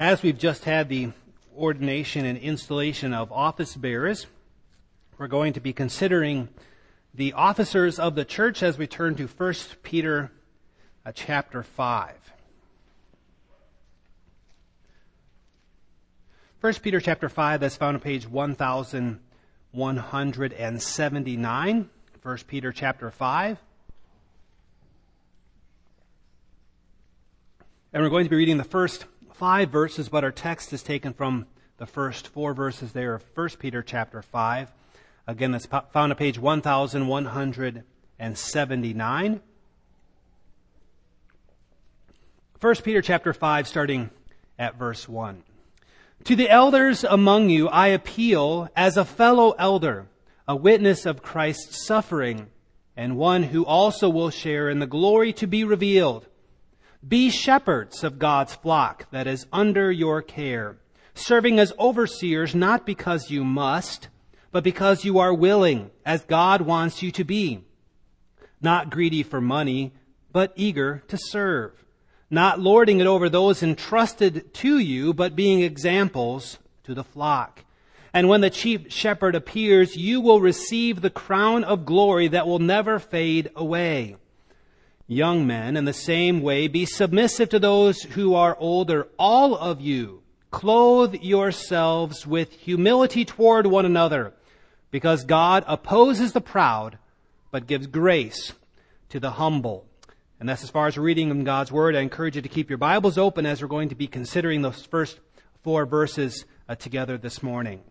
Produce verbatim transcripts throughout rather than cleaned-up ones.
As we've just had the ordination and installation of office bearers, we're going to be considering the officers of the church as we turn to First Peter uh, chapter five. First Peter chapter five, that's found on page one thousand one hundred seventy-nine. First Peter chapter five. And we're going to be reading the first five verses, but our text is taken from the first four verses there of First Peter chapter five. Again, that's found on page one thousand one hundred seventy-nine. First Peter chapter five, starting at verse one. To the elders among you I appeal as a fellow elder, a witness of Christ's suffering, and one who also will share in the glory to be revealed. Be shepherds of God's flock that is under your care, serving as overseers not because you must, but because you are willing, as God wants you to be. Not greedy for money, but eager to serve. Not lording it over those entrusted to you, but being examples to the flock. And when the chief shepherd appears, you will receive the crown of glory that will never fade away. Young men, in the same way, be submissive to those who are older. All of you, clothe yourselves with humility toward one another, because God opposes the proud, but gives grace to the humble. And that's as far as reading in God's Word. I encourage you to keep your Bibles open as we're going to be considering those first four verses uh, together this morning.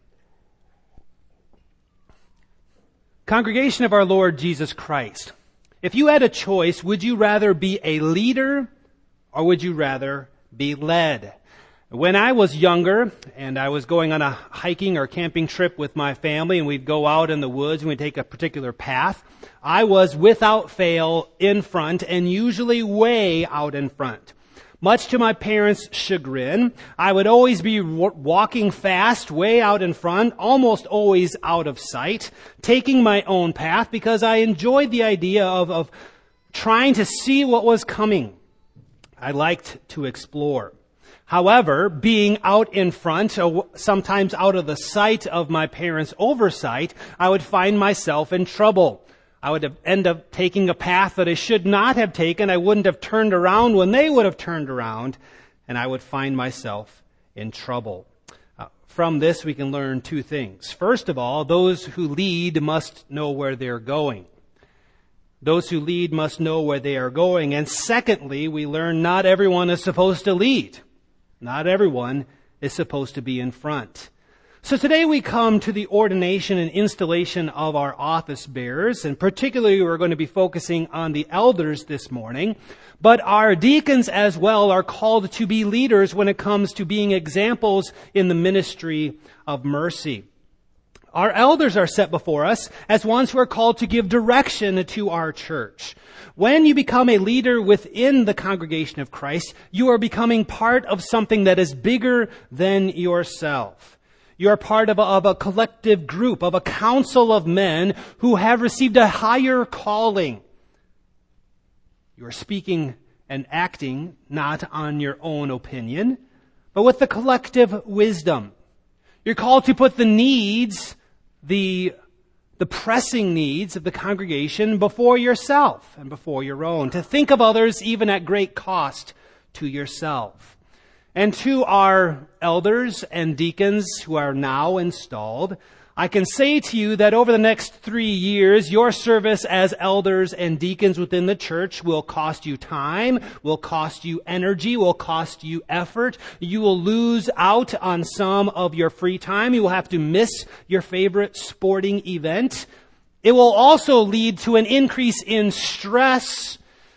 Congregation of our Lord Jesus Christ, if you had a choice, would you rather be a leader or would you rather be led? When I was younger and I was going on a hiking or camping trip with my family and we'd go out in the woods and we'd take a particular path, I was without fail in front and usually way out in front. Much to my parents' chagrin, I would always be walking fast, way out in front, almost always out of sight, taking my own path because I enjoyed the idea of, of trying to see what was coming. I liked to explore. However, being out in front, sometimes out of the sight of my parents' oversight, I would find myself in trouble. I would end up taking a path that I should not have taken. I wouldn't have turned around when they would have turned around, and I would find myself in trouble. Uh, from this, we can learn two things. First of all, those who lead must know where they're going. Those who lead must know where they are going. And secondly, we learn not everyone is supposed to lead. Not everyone is supposed to be in front. So today we come to the ordination and installation of our office bearers, and particularly we're going to be focusing on the elders this morning, but our deacons as well are called to be leaders when it comes to being examples in the ministry of mercy. Our elders are set before us as ones who are called to give direction to our church. When you become a leader within the congregation of Christ, you are becoming part of something that is bigger than yourself. You are part of a, of a collective group, of a council of men who have received a higher calling. You are speaking and acting not on your own opinion, but with the collective wisdom. You're called to put the needs, the, the pressing needs of the congregation before yourself and before your own, to think of others even at great cost to yourself. And to our elders and deacons who are now installed, I can say to you that over the next three years, your service as elders and deacons within the church will cost you time, will cost you energy, will cost you effort. You will lose out on some of your free time. You will have to miss your favorite sporting event. It will also lead to an increase in stress,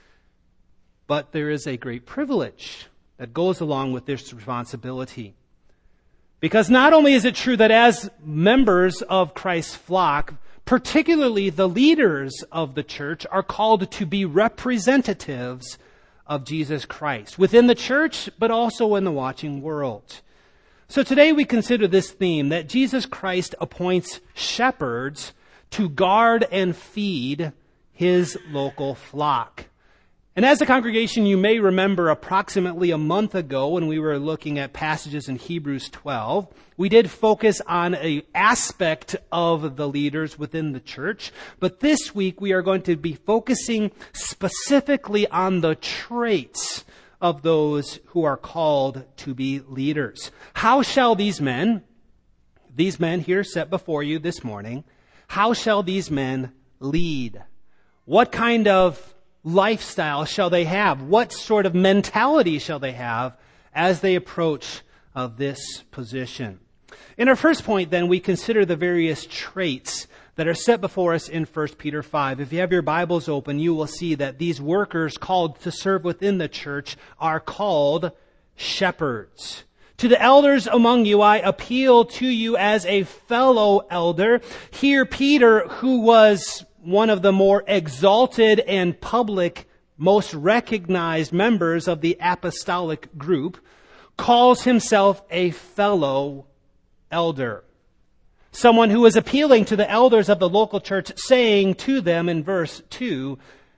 but there is a great privilege that goes along with this responsibility. Because not only is it true that as members of Christ's flock, particularly the leaders of the church, are called to be representatives of Jesus Christ within the church, but also in the watching world. So today we consider this theme that Jesus Christ appoints shepherds to guard and feed his local flock. And as a congregation, you may remember approximately a month ago when we were looking at passages in Hebrews twelve, we did focus on an aspect of the leaders within the church. But this week we are going to be focusing specifically on the traits of those who are called to be leaders. How shall these men, these men here set before you this morning, how shall these men lead? What kind of lifestyle shall they have? What sort of mentality shall they have as they approach uh, this position? In our first point, then, we consider the various traits that are set before us in First Peter five. If you have your Bibles open, you will see that these workers called to serve within the church are called shepherds. To the elders among you, I appeal to you as a fellow elder. Here, Peter, who was one of the more exalted and public, most recognized members of the apostolic group, calls himself a fellow elder. Someone who is appealing to the elders of the local church, saying to them in verse two,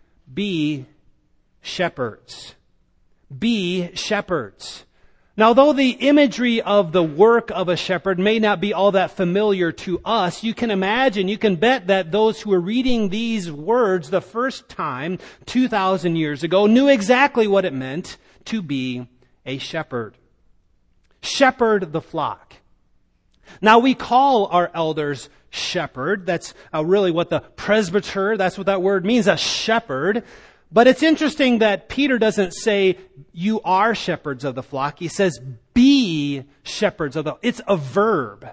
be shepherds. Be shepherds. Now, though the imagery of the work of a shepherd may not be all that familiar to us, you can imagine, you can bet that those who were reading these words the first time, two thousand years ago, knew exactly what it meant to be a shepherd. Shepherd the flock. Now, we call our elders shepherd. That's uh, really what the presbyter, that's what that word means, a shepherd. But it's interesting that Peter doesn't say, you are shepherds of the flock. He says, be shepherds of the flock. It's a verb.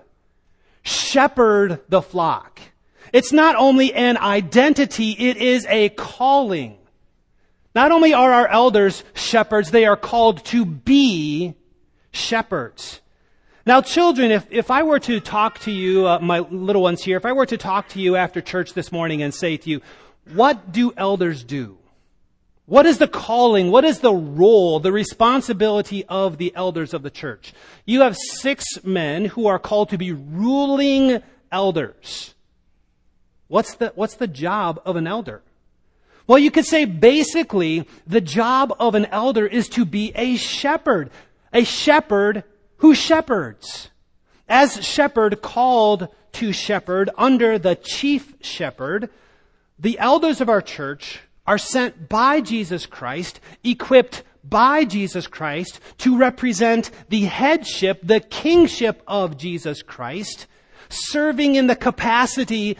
Shepherd the flock. It's not only an identity, it is a calling. Not only are our elders shepherds, they are called to be shepherds. Now, children, if, if I were to talk to you, uh, my little ones here, if I were to talk to you after church this morning and say to you, what do elders do? What is the calling? What is the role, the responsibility of the elders of the church? You have six men who are called to be ruling elders. What's the, what's the job of an elder? Well, you could say basically the job of an elder is to be a shepherd. A shepherd who shepherds. As shepherd called to shepherd under the chief shepherd, the elders of our church are sent by Jesus Christ, equipped by Jesus Christ to represent the headship, the kingship of Jesus Christ, serving in the capacity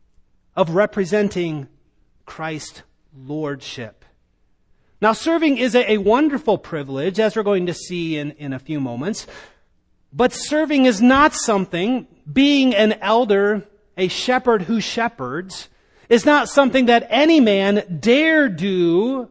of representing Christ's lordship. Now, serving is a, a wonderful privilege, as we're going to see in, in a few moments, but serving is not something, being an elder, a shepherd who shepherds, is not something that any man dare do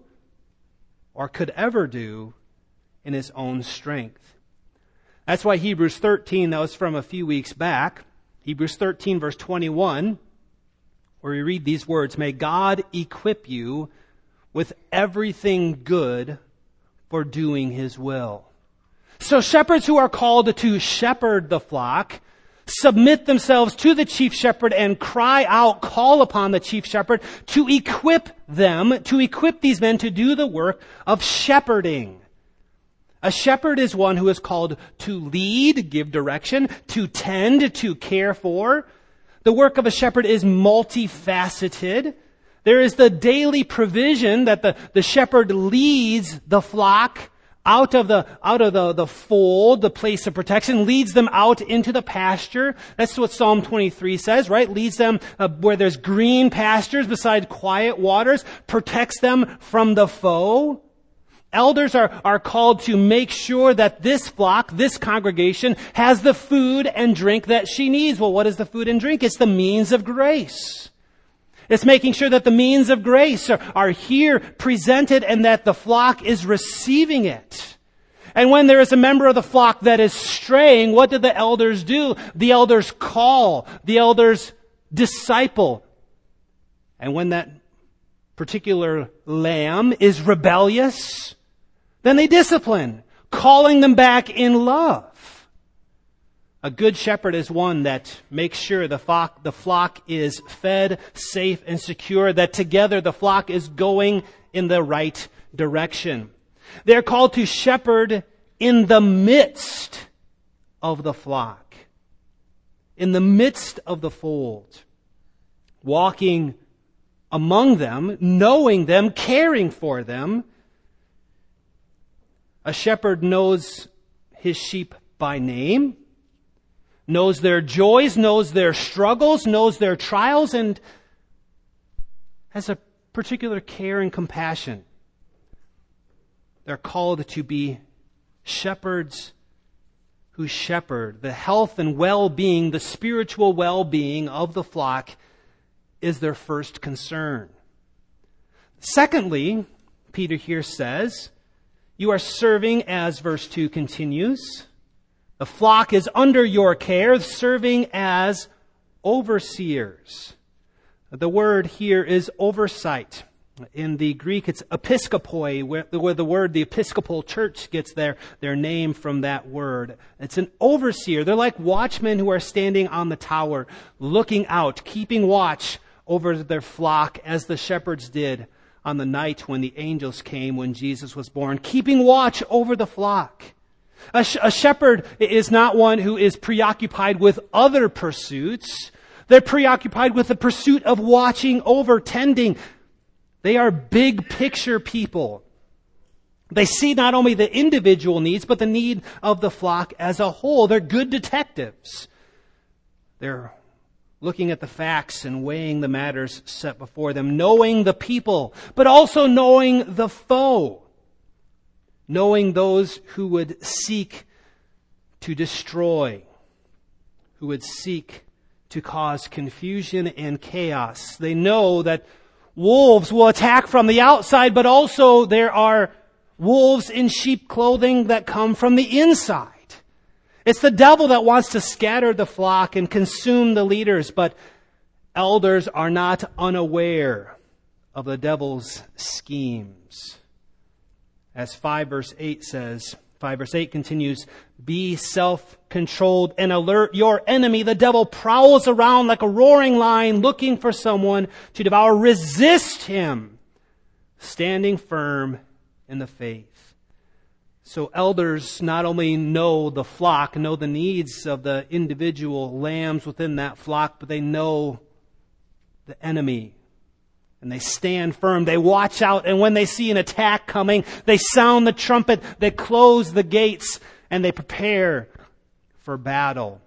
or could ever do in his own strength. That's why Hebrews thirteen, that was from a few weeks back, Hebrews thirteen verse twenty-one, where we read these words, may God equip you with everything good for doing His will. So shepherds who are called to shepherd the flock submit themselves to the chief shepherd and cry out, call upon the chief shepherd to equip them, to equip these men to do the work of shepherding. A shepherd is one who is called to lead, give direction, to tend, to care for. The work of a shepherd is multifaceted. There is the daily provision that the, the shepherd leads the flock out of the out of the, the fold, the place of protection, leads them out into the pasture. That's what Psalm twenty-three says, right? Leads them uh, where there's green pastures beside quiet waters, protects them from the foe. Elders are, are called to make sure that this flock, this congregation, has the food and drink that she needs. Well, what is the food and drink? It's the means of grace. It's making sure that the means of grace are, are here presented and that the flock is receiving it. And when there is a member of the flock that is straying, what do the elders do? The elders call. The elders disciple. And when that particular lamb is rebellious, then they discipline, calling them back in love. A good shepherd is one that makes sure the flock, the flock is fed, safe, and secure, that together the flock is going in the right direction. They're called to shepherd in the midst of the flock, in the midst of the fold, walking among them, knowing them, caring for them. A shepherd knows his sheep by name, knows their joys, knows their struggles, knows their trials, and has a particular care and compassion. They're called to be shepherds who shepherd. The health and well-being, the spiritual well-being of the flock is their first concern. Secondly, Peter here says, you are serving, as verse two continues. The flock is under your care, serving as overseers. The word here is oversight. In the Greek, it's episkopoi, where the, where the word, the Episcopal Church gets their, their name from that word. It's an overseer. They're like watchmen who are standing on the tower, looking out, keeping watch over their flock as the shepherds did on the night when the angels came when Jesus was born, keeping watch over the flock. A, sh- a shepherd is not one who is preoccupied with other pursuits. They're preoccupied with the pursuit of watching over, tending. They are big picture people. They see not only the individual needs, but the need of the flock as a whole. They're good detectives. They're looking at the facts and weighing the matters set before them, knowing the people, but also knowing the foe, knowing those who would seek to destroy, who would seek to cause confusion and chaos. They know that wolves will attack from the outside, but also there are wolves in sheep clothing that come from the inside. It's the devil that wants to scatter the flock and consume the leaders, but elders are not unaware of the devil's schemes. As five verse eight says, five verse eight continues, be self-controlled and alert your enemy. The devil prowls around like a roaring lion looking for someone to devour. Resist him, standing firm in the faith. So elders not only know the flock, know the needs of the individual lambs within that flock, but they know the enemy. And they stand firm. They watch out. And when they see an attack coming, they sound the trumpet. They close the gates and they prepare for battle.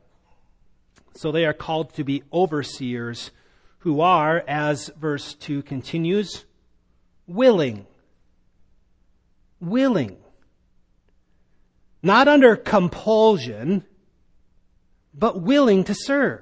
So they are called to be overseers who are, as verse two continues, willing. Willing. Not under compulsion, but willing to serve.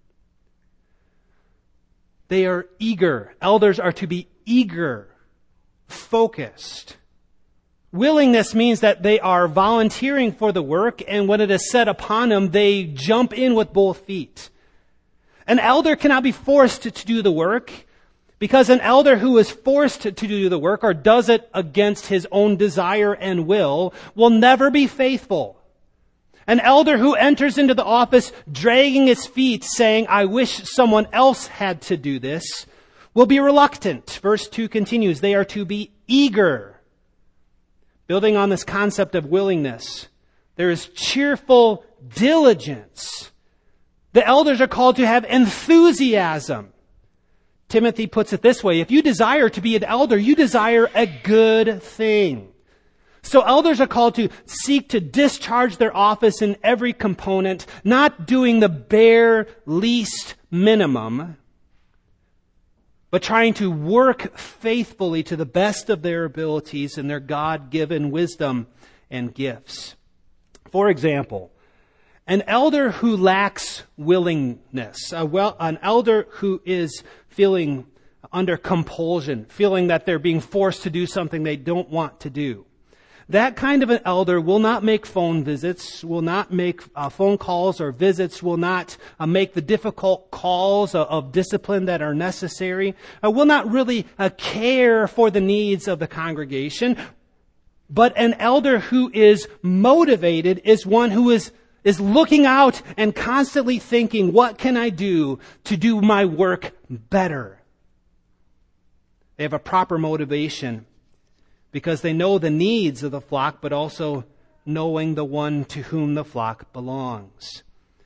They are eager. Elders are to be eager, focused. Willingness means that they are volunteering for the work, and when it is set upon them, they jump in with both feet. An elder cannot be forced to do the work, because an elder who is forced to do the work or does it against his own desire and will will never be faithful. An elder who enters into the office dragging his feet saying, I wish someone else had to do this, will be reluctant. Verse two continues, they are to be eager. Building on this concept of willingness, there is cheerful diligence. The elders are called to have enthusiasm. Timothy puts it this way, if you desire to be an elder, you desire a good thing. So elders are called to seek to discharge their office in every component, not doing the bare least minimum, but trying to work faithfully to the best of their abilities and their God-given wisdom and gifts. For example, an elder who lacks willingness, a well, an elder who is feeling under compulsion, feeling that they're being forced to do something they don't want to do. That kind of an elder will not make phone visits, will not make uh, phone calls or visits, will not uh, make the difficult calls of, of discipline that are necessary, uh, will not really uh, care for the needs of the congregation. But an elder who is motivated is one who is is looking out and constantly thinking, what can I do to do my work better? They have a proper motivation because they know the needs of the flock, but also knowing the one to whom the flock belongs.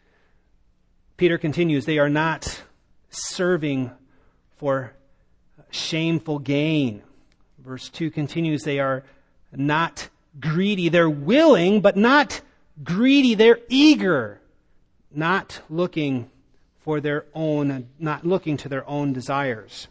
Peter continues, they are not serving for shameful gain. Verse two continues, they are not greedy. They're willing, but not greedy. They're eager, not looking for their own, not looking to their own desires.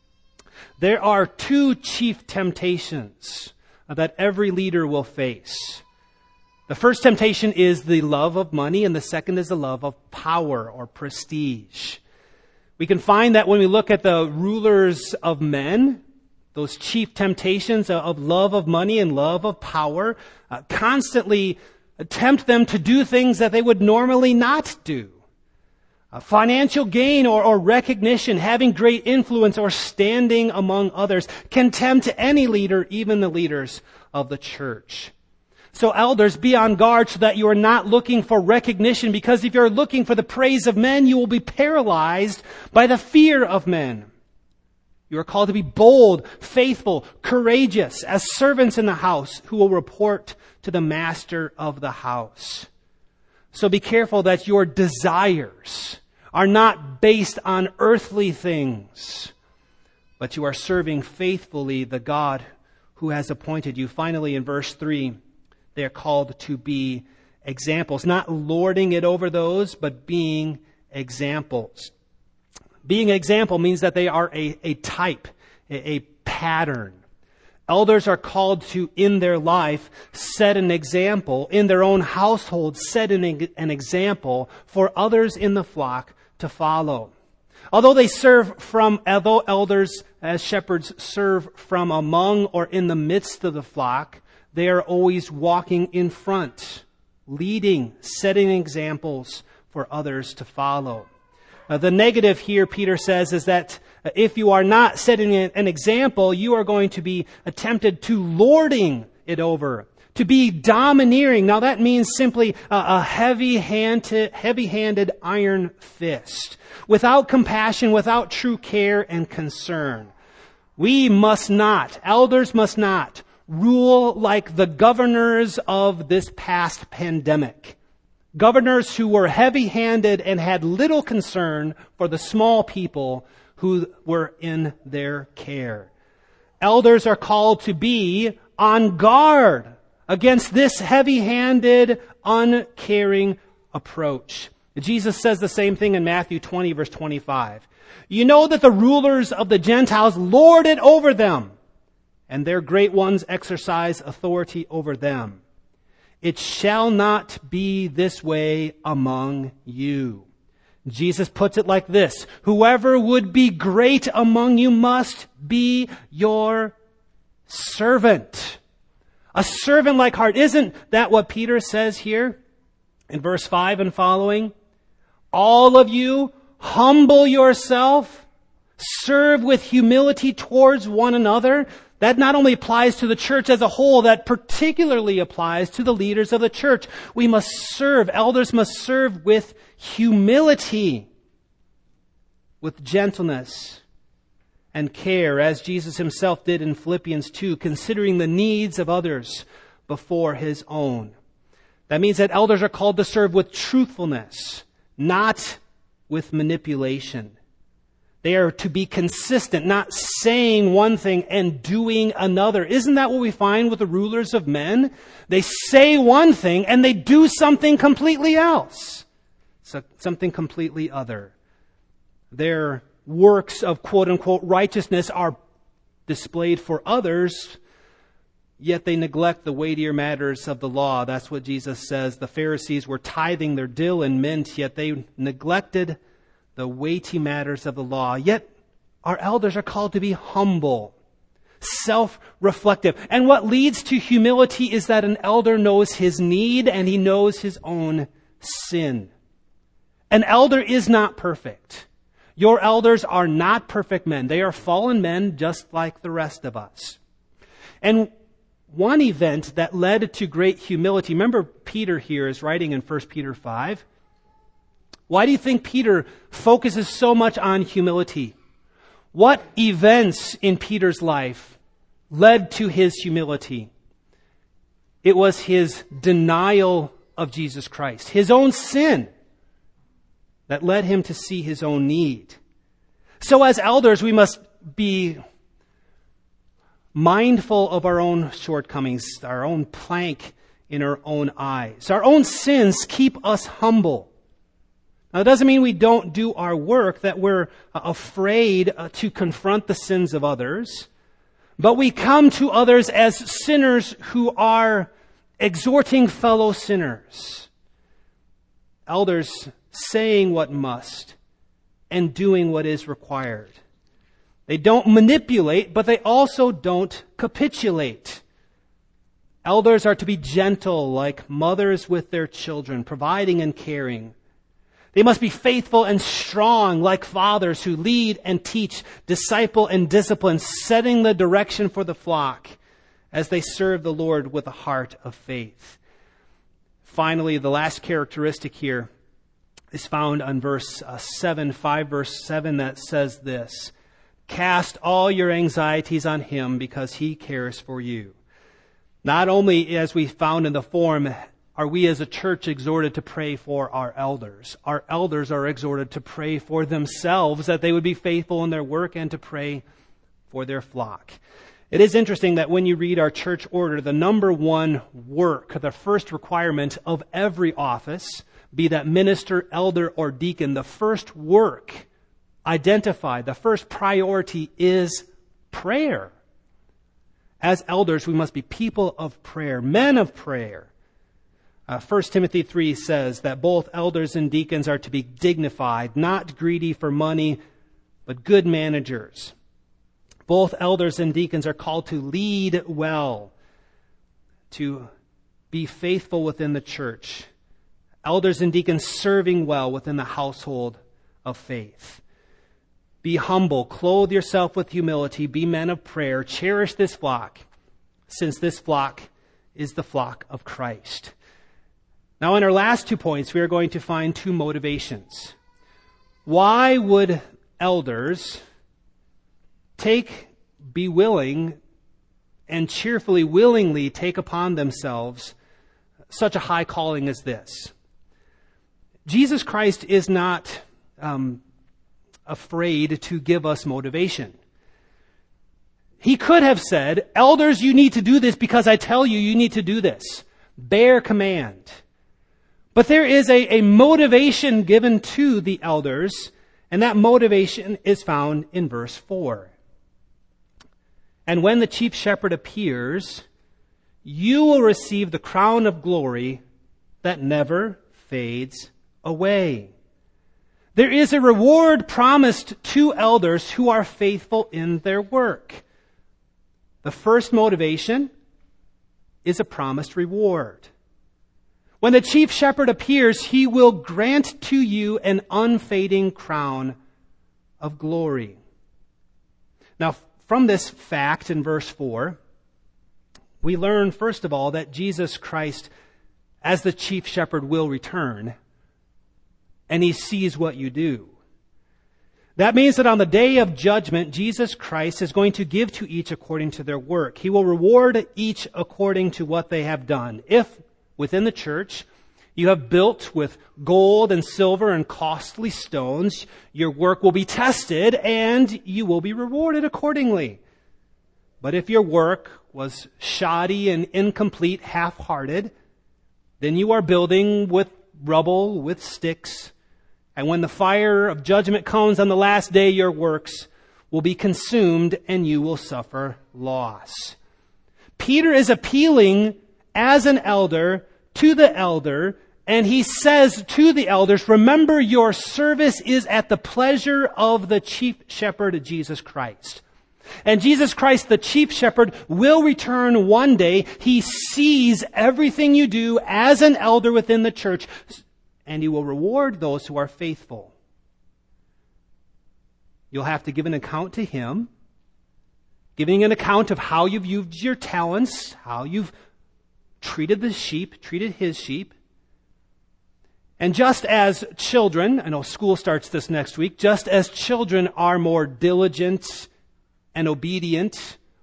There are two chief temptations that every leader will face. The first temptation is the love of money, and the second is the love of power or prestige. We can find that when we look at the rulers of men, those chief temptations of love of money and love of power uh, constantly tempt them to do things that they would normally not do. Uh, financial gain or, or recognition, having great influence or standing among others can tempt any leader, even the leaders of the church. So elders, be on guard so that you are not looking for recognition, because if you're looking for the praise of men, you will be paralyzed by the fear of men. You are called to be bold, faithful, courageous, as servants in the house who will report to the master of the house. So be careful that your desires are not based on earthly things, but you are serving faithfully the God who has appointed you. Finally, in verse three, they are called to be examples, not lording it over those, but being examples. Being an example means that they are a, a type, a, a pattern. Elders are called to, in their life, set an example, in their own household, set an, an example for others in the flock to follow. Although they serve from, although elders as shepherds serve from among or in the midst of the flock, they are always walking in front, leading, setting examples for others to follow. Uh, the negative here, Peter says, is that if you are not setting an example, you are going to be tempted to lording it over, to be domineering. Now that means simply a, a heavy-handed, heavy-handed iron fist, without compassion, without true care and concern. We must not, elders must not, rule like the governors of this past pandemic. Governors who were heavy-handed and had little concern for the small people who were in their care. Elders are called to be on guard against this heavy-handed, uncaring approach. Jesus says the same thing in Matthew twenty, verse twenty-five. You know that the rulers of the Gentiles lord it over them, and their great ones exercise authority over them. It shall not be this way among you. Jesus puts it like this: whoever would be great among you must be your servant. A servant-like heart. Isn't that what Peter says here in verse five and following? All of you, humble yourself, serve with humility towards one another. That not only applies to the church as a whole, that particularly applies to the leaders of the church. We must serve, elders must serve with humility, with gentleness and care, as Jesus himself did in Philippians two, considering the needs of others before his own. That means that elders are called to serve with truthfulness, not with manipulation. They are to be consistent, not saying one thing and doing another. Isn't that what we find with the rulers of men? They say one thing and they do something completely else. So, something completely other. Their works of quote-unquote righteousness are displayed for others, yet they neglect the weightier matters of the law. That's what Jesus says. The Pharisees were tithing their dill and mint, yet they neglected the weighty matters of the law. Yet our elders are called to be humble, self-reflective. And what leads to humility is that an elder knows his need and he knows his own sin. An elder is not perfect. Your elders are not perfect men. They are fallen men just like the rest of us. And one event that led to great humility, remember Peter here is writing in First Peter five. Why do you think Peter focuses so much on humility? What events in Peter's life led to his humility. It was his denial of Jesus Christ, his own sin, that led him to see his own need. So as elders, we must be mindful of our own shortcomings, our own plank in our own eyes. Our own sins keep us humble. Now, it doesn't mean we don't do our work, that we're afraid to confront the sins of others, but we come to others as sinners who are exhorting fellow sinners. Elders saying what must and doing what is required. They don't manipulate, but they also don't capitulate. Elders are to be gentle like mothers with their children, providing and caring. They must be faithful and strong like fathers who lead and teach, disciple and discipline, setting the direction for the flock as they serve the Lord with a heart of faith. Finally, the last characteristic here is found on verse uh, seven, five verse seven, that says this: cast all your anxieties on him because he cares for you. Not only, as we found in the form, are we as a church exhorted to pray for our elders, our elders are exhorted to pray for themselves, that they would be faithful in their work, and to pray for their flock. It is interesting that when you read our church order, the number one work, the first requirement of every office, be that minister, elder, or deacon, the first work identified, the first priority is prayer. As elders, we must be people of prayer, men of prayer. Uh, First Timothy three says that both elders and deacons are to be dignified, not greedy for money, but good managers. Both elders and deacons are called to lead well, to be faithful within the church. Elders and deacons serving well within the household of faith. Be humble, clothe yourself with humility, be men of prayer, cherish this flock, since this flock is the flock of Christ. Now, in our last two points, we are going to find two motivations. Why would elders take, be willing, and cheerfully, willingly take upon themselves such a high calling as this? Jesus Christ is not um, afraid to give us motivation. He could have said, elders, you need to do this because I tell you, you need to do this. Bear command. But there is a, a motivation given to the elders, and that motivation is found in verse four. And when the chief shepherd appears, you will receive the crown of glory that never fades away. There is a reward promised to elders who are faithful in their work. The first motivation is a promised reward. When the chief shepherd appears, he will grant to you an unfading crown of glory. Now, from this fact in verse four, we learn, first of all, that Jesus Christ, as the chief shepherd, will return, and he sees what you do. That means that on the day of judgment, Jesus Christ is going to give to each according to their work. He will reward each according to what they have done. If within the church you have built with gold and silver and costly stones, your work will be tested and you will be rewarded accordingly. But if your work was shoddy and incomplete, half-hearted, then you are building with rubble, with sticks, and when the fire of judgment comes on the last day, your works will be consumed and you will suffer loss. Peter is appealing as an elder to the elder, and he says to the elders, remember your service is at the pleasure of the chief shepherd, Jesus Christ. And Jesus Christ, the chief shepherd, will return one day. He sees everything you do as an elder within the church, and he will reward those who are faithful. You'll have to give an account to him, giving an account of how you've used your talents, how you've treated the sheep, treated his sheep. And just as children, I know school starts this next week, just as children are more diligent and obedient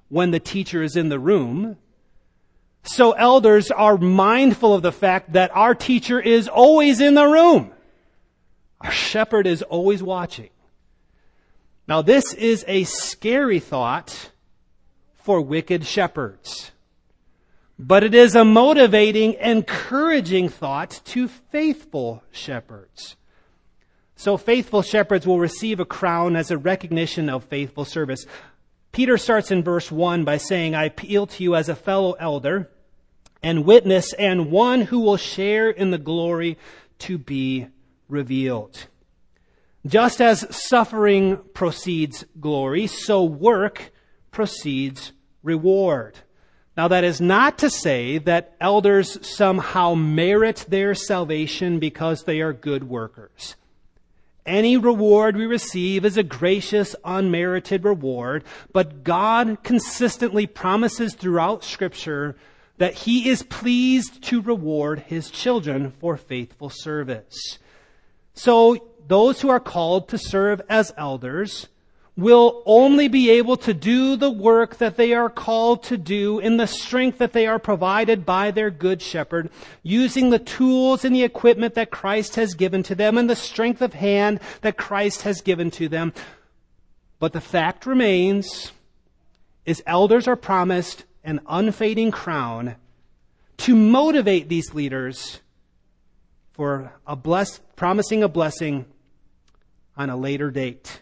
when the teacher is in the room. So elders are mindful of the fact that our teacher is always in the room. Our shepherd is always watching. Now, this is a scary thought for wicked shepherds. But it is a motivating, encouraging thought to faithful shepherds. So faithful shepherds will receive a crown as a recognition of faithful service. Peter starts in verse one by saying, I appeal to you as a fellow elder and witness and one who will share in the glory to be revealed. Just as suffering precedes glory, so work precedes reward. Now, that is not to say that elders somehow merit their salvation because they are good workers. Any reward we receive is a gracious, unmerited reward, but God consistently promises throughout Scripture that He is pleased to reward His children for faithful service. So, those who are called to serve as elders will only be able to do the work that they are called to do in the strength that they are provided by their good shepherd, using the tools and the equipment that Christ has given to them and the strength of hand that Christ has given to them. But the fact remains is elders are promised an unfading crown to motivate these leaders for a bless, promising a blessing on a later date.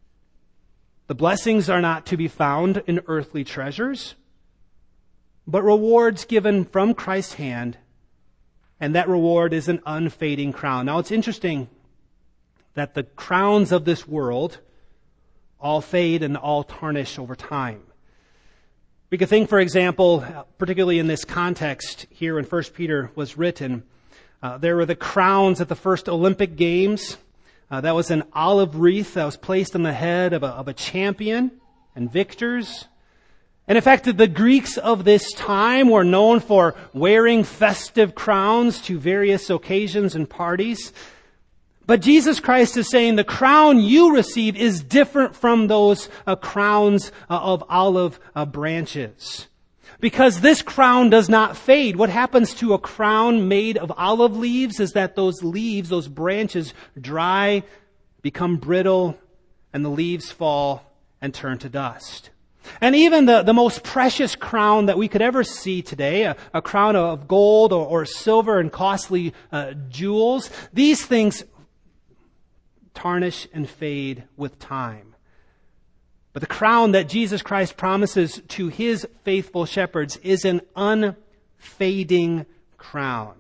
The blessings are not to be found in earthly treasures, but rewards given from Christ's hand, and that reward is an unfading crown. Now, it's interesting that the crowns of this world all fade and all tarnish over time. We could think, for example, particularly in this context here when First Peter was written, uh, there were the crowns at the first Olympic Games. Uh, that was an olive wreath that was placed on the head of a, of a champion and victors. And in fact, the Greeks of this time were known for wearing festive crowns to various occasions and parties. But Jesus Christ is saying the crown you receive is different from those uh, crowns uh, of olive uh, branches. Because this crown does not fade. What happens to a crown made of olive leaves is that those leaves, those branches, dry, become brittle, and the leaves fall and turn to dust. And even the, the most precious crown that we could ever see today, a, a crown of gold or, or silver and costly uh, jewels, these things tarnish and fade with time. But the crown that Jesus Christ promises to His faithful shepherds is an unfading crown.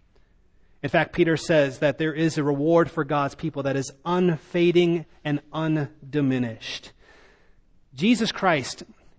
In fact, Peter says that there is a reward for God's people that is unfading and undiminished. Jesus Christ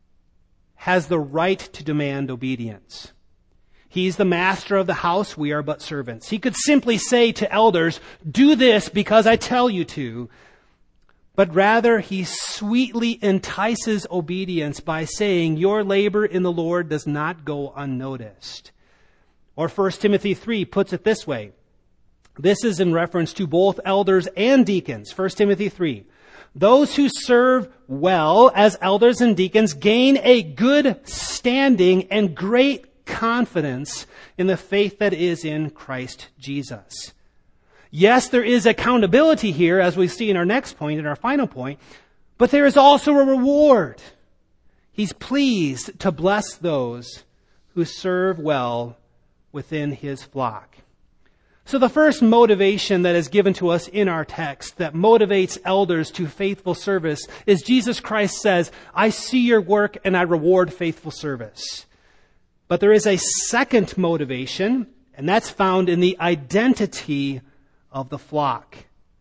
has the right to demand obedience. He's the master of the house. We are but servants. He could simply say to elders, do this because I tell you to. But rather, He sweetly entices obedience by saying, your labor in the Lord does not go unnoticed. Or First Timothy three puts it this way. This is in reference to both elders and deacons. First Timothy three. Those who serve well as elders and deacons gain a good standing and great confidence in the faith that is in Christ Jesus. Yes, there is accountability here, as we see in our next point, in our final point, but there is also a reward. He's pleased to bless those who serve well within His flock. So the first motivation that is given to us in our text that motivates elders to faithful service is Jesus Christ says, I see your work and I reward faithful service. But there is a second motivation, and that's found in the identity of the flock.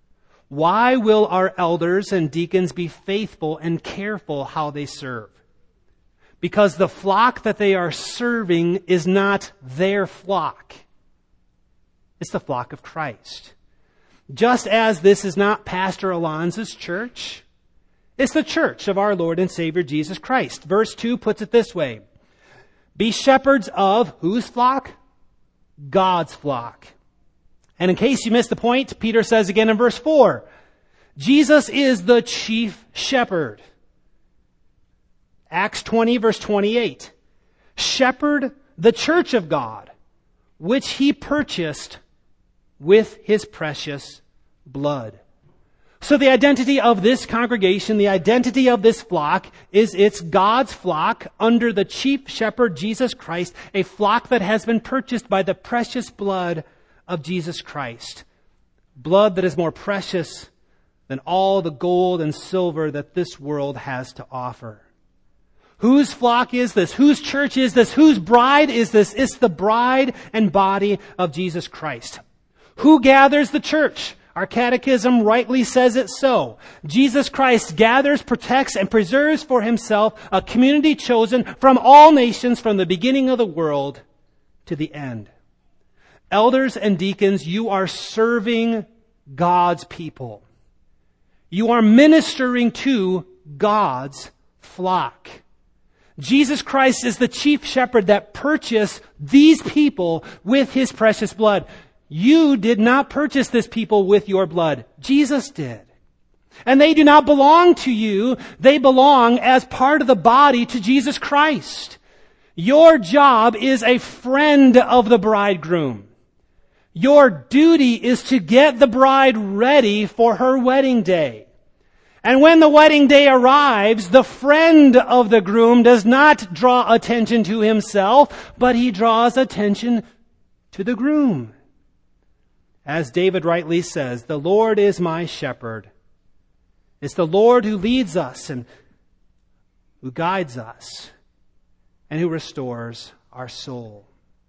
Why will our elders and deacons be faithful and careful how they serve? Because the flock that they are serving is not their flock. It's the flock of Christ. Just as this is not Pastor Alonzo's church, it's the church of our Lord and Savior Jesus Christ. Verse two puts it this way. Be shepherds of whose flock? God's flock. And in case you missed the point, Peter says again in verse four, Jesus is the chief shepherd. Acts twenty, verse twenty-eight. Shepherd the church of God, which he purchased with his precious blood. So the identity of this congregation, the identity of this flock, is it's God's flock under the chief shepherd, Jesus Christ, a flock that has been purchased by the precious blood of Jesus Christ. Blood that is more precious than all the gold and silver that this world has to offer. Whose flock is this? Whose church is this? Whose bride is this? It's the bride and body of Jesus Christ. Who gathers the church? Our catechism rightly says it so. Jesus Christ gathers, protects, and preserves for himself a community chosen from all nations from the beginning of the world to the end. Elders and deacons, you are serving God's people. You are ministering to God's flock. Jesus Christ is the chief shepherd that purchased these people with his precious blood. You did not purchase this people with your blood. Jesus did. And they do not belong to you. They belong as part of the body to Jesus Christ. Your job is a friend of the bridegroom. Your duty is to get the bride ready for her wedding day. And when the wedding day arrives, the friend of the groom does not draw attention to himself, but he draws attention to the groom. As David rightly says, the Lord is my shepherd. It's the Lord who leads us and who guides us and who restores our soul.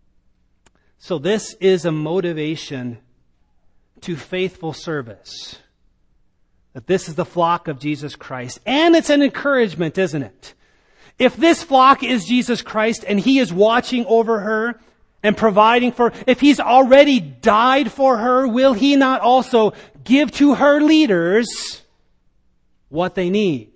So this is a motivation to faithful service. That this is the flock of Jesus Christ. And it's an encouragement, isn't it? If this flock is Jesus Christ and he is watching over her and providing for, if he's already died for her, will he not also give to her leaders what they need?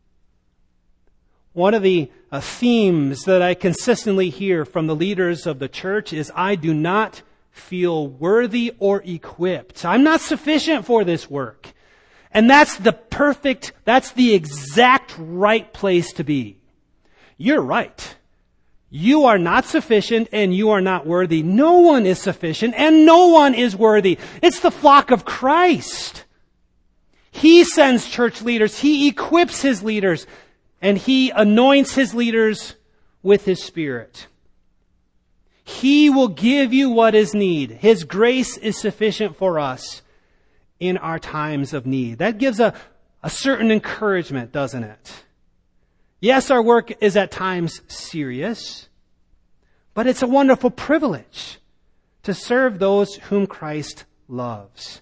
One of the uh, themes that I consistently hear from the leaders of the church is, I do not feel worthy or equipped. I'm not sufficient for this work. And that's the perfect, that's the exact right place to be. You're right. You are not sufficient and you are not worthy. No one is sufficient and no one is worthy. It's the flock of Christ. He sends church leaders. He equips his leaders and he anoints his leaders with his Spirit. He will give you what is need. His grace is sufficient for us in our times of need. That gives a, a certain encouragement, doesn't it? Yes, our work is at times serious, but it's a wonderful privilege to serve those whom Christ loves.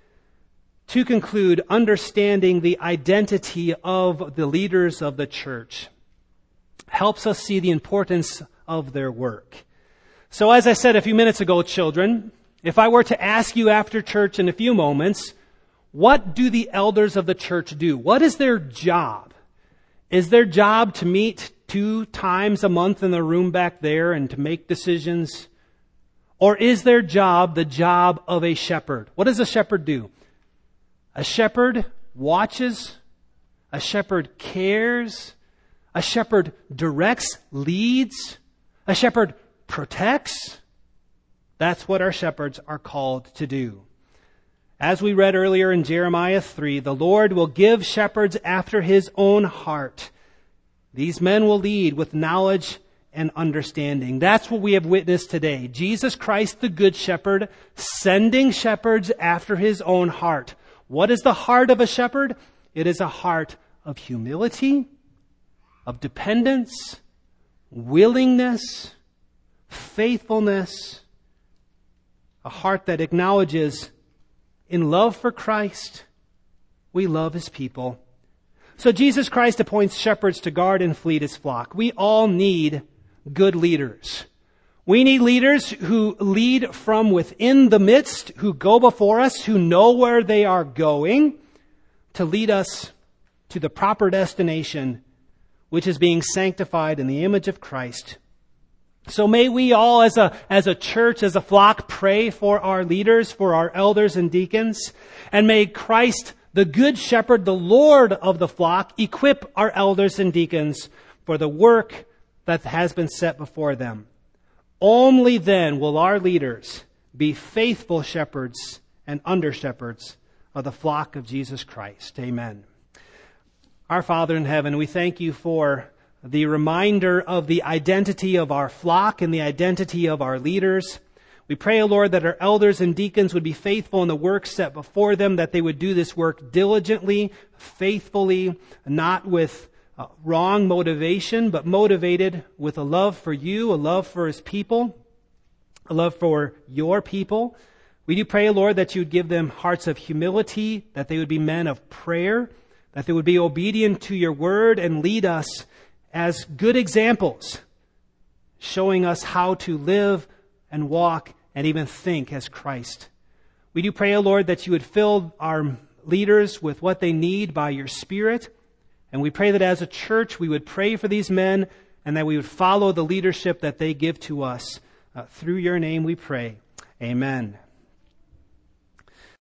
To conclude, understanding the identity of the leaders of the church helps us see the importance of their work. So as I said a few minutes ago, children, if I were to ask you after church in a few moments, what do the elders of the church do? What is their job? Is their job to meet two times a month in the room back there and to make decisions? Or is their job the job of a shepherd? What does a shepherd do? A shepherd watches. A shepherd cares. A shepherd directs, leads. A shepherd protects. That's what our shepherds are called to do. As we read earlier in Jeremiah three, the Lord will give shepherds after his own heart. These men will lead with knowledge and understanding. That's what we have witnessed today. Jesus Christ, the Good Shepherd, sending shepherds after his own heart. What is the heart of a shepherd? It is a heart of humility, of dependence, willingness, faithfulness, a heart that acknowledges in love for Christ, we love his people. So Jesus Christ appoints shepherds to guard and feed his flock. We all need good leaders. We need leaders who lead from within the midst, who go before us, who know where they are going, to lead us to the proper destination, which is being sanctified in the image of Christ. So may we all as a, as a church, as a flock, pray for our leaders, for our elders and deacons. And may Christ, the Good Shepherd, the Lord of the flock, equip our elders and deacons for the work that has been set before them. Only then will our leaders be faithful shepherds and under-shepherds of the flock of Jesus Christ. Amen. Our Father in heaven, we thank you for the reminder of the identity of our flock and the identity of our leaders. We pray, O Lord, that our elders and deacons would be faithful in the work set before them, that they would do this work diligently, faithfully, not with uh, wrong motivation, but motivated with a love for you, a love for his people, a love for your people. We do pray, O Lord, that you would give them hearts of humility, that they would be men of prayer, that they would be obedient to your word and lead us as good examples, showing us how to live and walk and even think as Christ. We do pray, O Lord, that you would fill our leaders with what they need by your Spirit. And we pray that as a church we would pray for these men and that we would follow the leadership that they give to us. Uh, through your name we pray. Amen.